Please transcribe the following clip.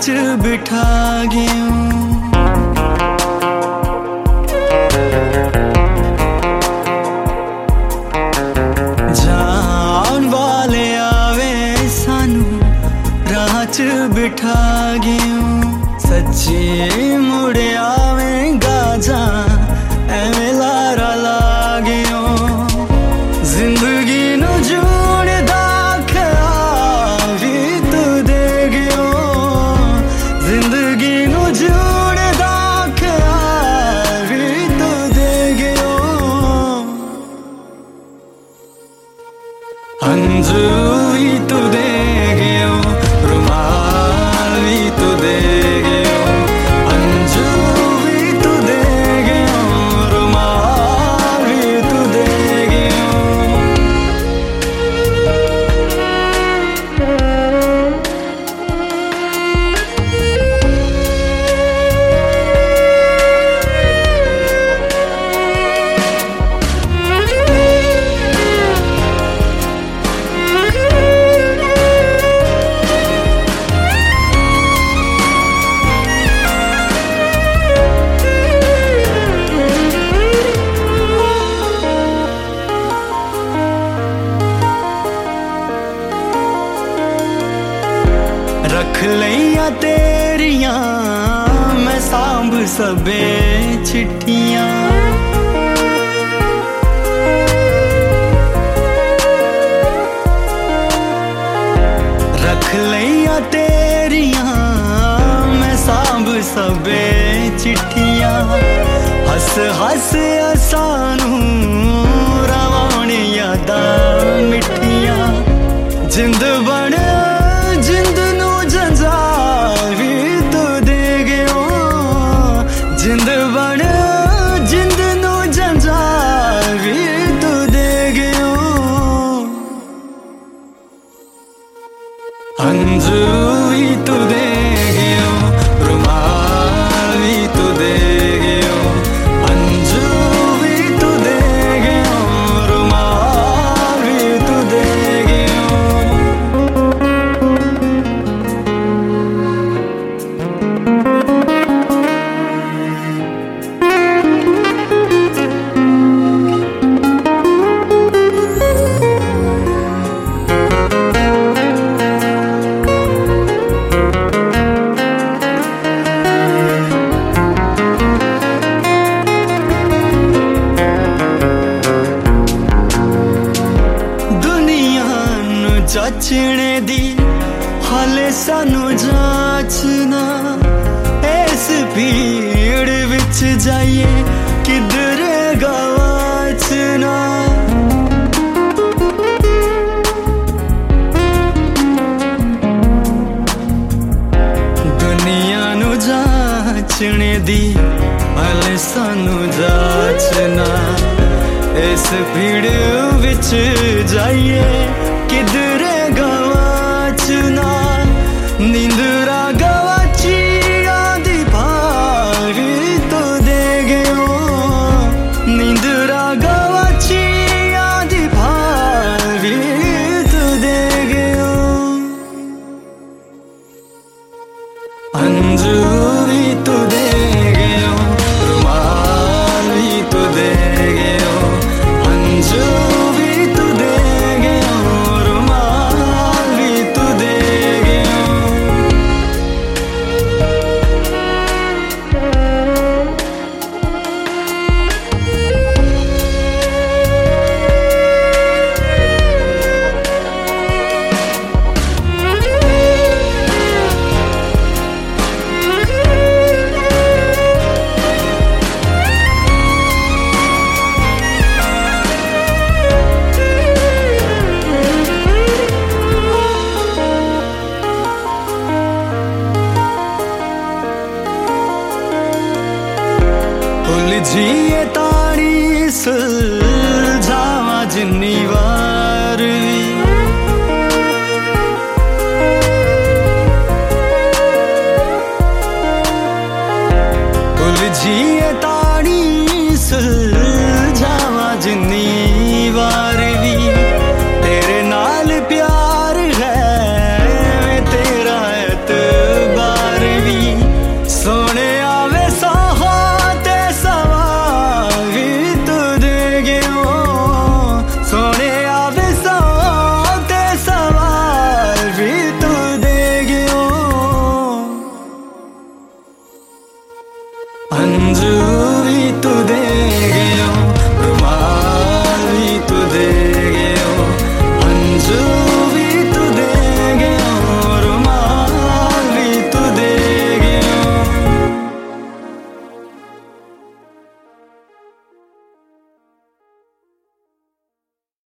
च बिठा गयूं। जान वाले आवे सानू राह च बिठा गयूं। सच्ची मुड़ आवेगा जा एवें लारा ला गयूं। जिंदगी नू जोड़दा ख्याल भी तू दे गयो। जिंदगी नू जोड़दा ख्याल भी तू दे गयो। हंझू भी तू दे गयो, रुमाल भी तू दे गयो। हंझू भी तू दे गयो, रुमाल भी तू दे गयो। रख लिया तेरियां मैं सांभ सबे चिट्ठियां। रख लिया तेरियां मैं सांभ सबे चिट्ठियां। हस हस असानू रवाने यादां मिठियां। जिंद बन जिंद नू जंजाल भी तू दे गयो। जिंद बन जिंद नू जंजाल भी तू दे गयो। हंझू भी तू दे गयो, रुमाल भी तू दे गयो। हंझू भी तू दे गयो, रुमाल भी तू दे गयो। जाचने दी हाले सानू जाचना। इस भीड़ विच जाइए किधर गवाचना। दुनिया नू जाचने दी हाले सानू जाचना। इस भीड़ विच जाइए किधर गवाचना। नींदरा गवाची आदि भाल भी तो दे गयो। नींदरा गवाची आदि भाल भी तो दे गयो। हंझू भी तू दे गयो, रुमाल भी तू दे गयो। हंझू भी तू दे गयो, रुमाल भी तू दे गयो। उलझिए ताड़ी सुलझावा जिन्नी वार भी। उलझी